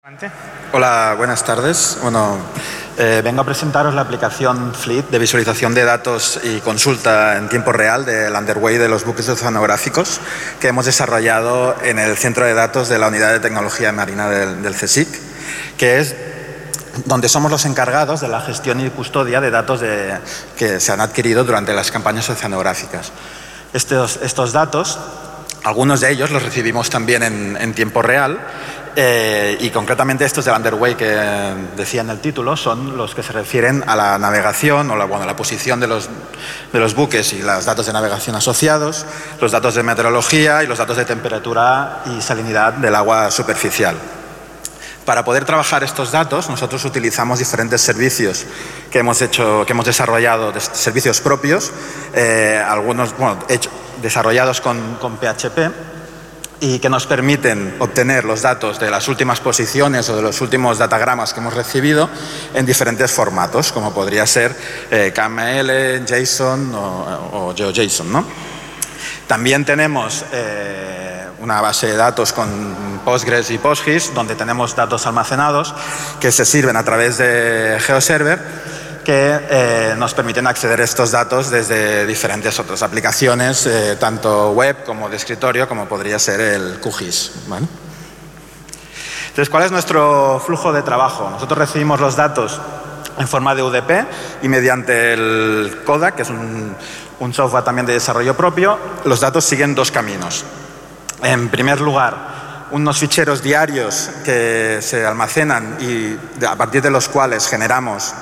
Hola, buenas tardes. Vengo a presentaros la aplicación Fleet de visualización de datos y consulta en tiempo real del underway de los buques oceanográficos que hemos desarrollado en el centro de datos de la Unidad de Tecnología Marina del CSIC, que es donde somos los encargados de la gestión y custodia de datos que se han adquirido durante las campañas oceanográficas. Estos datos, algunos de ellos los recibimos también en tiempo real. Y concretamente estos del underway que decía en el título son los que se refieren a la navegación o la posición de los buques y los datos de navegación asociados, los datos de meteorología y los datos de temperatura y salinidad del agua superficial. Para poder trabajar estos datos, nosotros utilizamos diferentes servicios que hemos desarrollado, servicios propios, algunos desarrollados con PHP, y que nos permiten obtener los datos de las últimas posiciones o de los últimos datagramas que hemos recibido en diferentes formatos, como podría ser KML, JSON o GeoJSON, ¿no? También tenemos una base de datos con Postgres y PostGIS, donde tenemos datos almacenados que se sirven a través de GeoServer, que nos permiten acceder a estos datos desde diferentes otras aplicaciones, tanto web como de escritorio, como podría ser el QGIS, ¿vale? Entonces, ¿cuál es nuestro flujo de trabajo? Nosotros recibimos los datos en forma de UDP y mediante el CODA, que es un software también de desarrollo propio, los datos siguen dos caminos. En primer lugar, unos ficheros diarios que se almacenan y a partir de los cuales generamos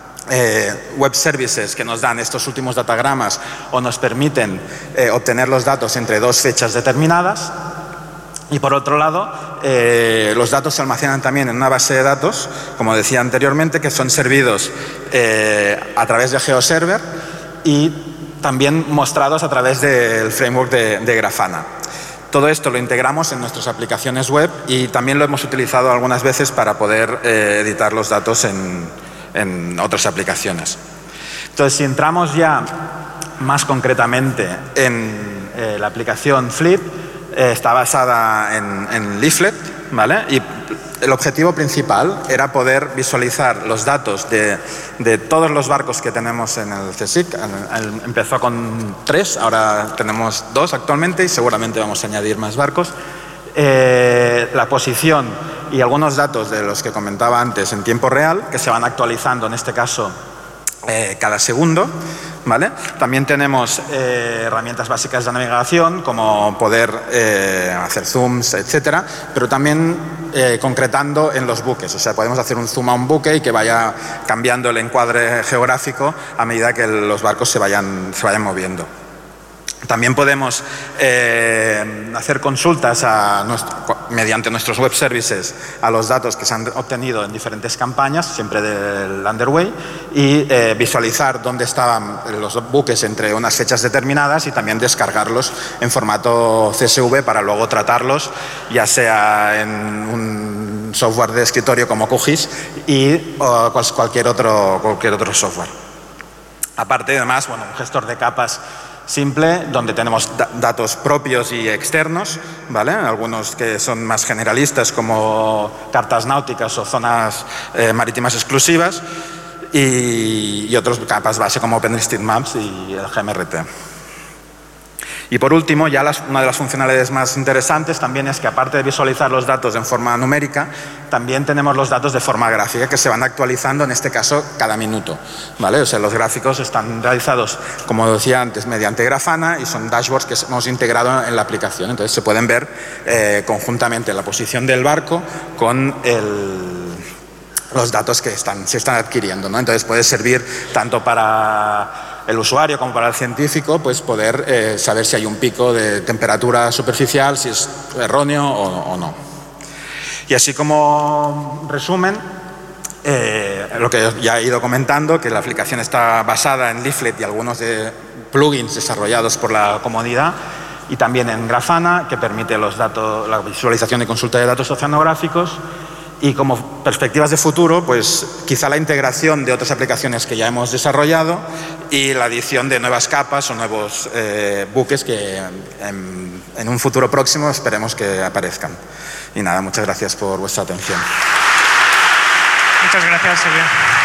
web services que nos dan estos últimos datagramas o nos permiten obtener los datos entre dos fechas determinadas. Y por otro lado, los datos se almacenan también en una base de datos, como decía anteriormente, que son servidos a través de GeoServer y también mostrados a través del framework de Grafana. Todo esto lo integramos en nuestras aplicaciones web y también lo hemos utilizado algunas veces para poder editar los datos en otras aplicaciones. Entonces, si entramos ya más concretamente en la aplicación Fleet, está basada en Leaflet, ¿vale? Y el objetivo principal era poder visualizar los datos de todos los barcos que tenemos en el CSIC. Empezó con 3, ahora tenemos 2 actualmente y seguramente vamos a añadir más barcos. La posición y algunos datos de los que comentaba antes en tiempo real, que se van actualizando en este caso cada segundo, ¿vale? También tenemos herramientas básicas de navegación como poder hacer zooms, etcétera, pero también concretando en los buques. O sea, podemos hacer un zoom a un buque y que vaya cambiando el encuadre geográfico a medida que los barcos se vayan moviendo. También podemos hacer consultas mediante nuestros web services a los datos que se han obtenido en diferentes campañas, siempre del underway, y visualizar dónde estaban los buques entre unas fechas determinadas y también descargarlos en formato CSV para luego tratarlos, ya sea en un software de escritorio como QGIS o cualquier otro software. Aparte, además, un gestor de capas simple, donde tenemos datos propios y externos, ¿vale? Algunos que son más generalistas, como cartas náuticas o zonas marítimas exclusivas, y otros capas base como OpenStreetMaps y el GMRT. Y por último, ya una de las funcionalidades más interesantes también es que, aparte de visualizar los datos en forma numérica, también tenemos los datos de forma gráfica que se van actualizando, en este caso, cada minuto, ¿vale? O sea, los gráficos están realizados, como decía antes, mediante Grafana y son dashboards que hemos integrado en la aplicación. Entonces, se pueden ver conjuntamente la posición del barco con los datos que se están adquiriendo, ¿no? Entonces, puede servir tanto para el usuario como para el científico, pues poder saber si hay un pico de temperatura superficial, si es erróneo o no. Y así como resumen, lo que ya he ido comentando, que la aplicación está basada en Leaflet y algunos de plugins desarrollados por la comunidad, y también en Grafana, que permite la visualización y consulta de datos oceanográficos, Y como perspectivas de futuro, pues quizá la integración de otras aplicaciones que ya hemos desarrollado y la adición de nuevas capas o nuevos buques que en un futuro próximo esperemos que aparezcan. Y nada, muchas gracias por vuestra atención. Muchas gracias, Silvia.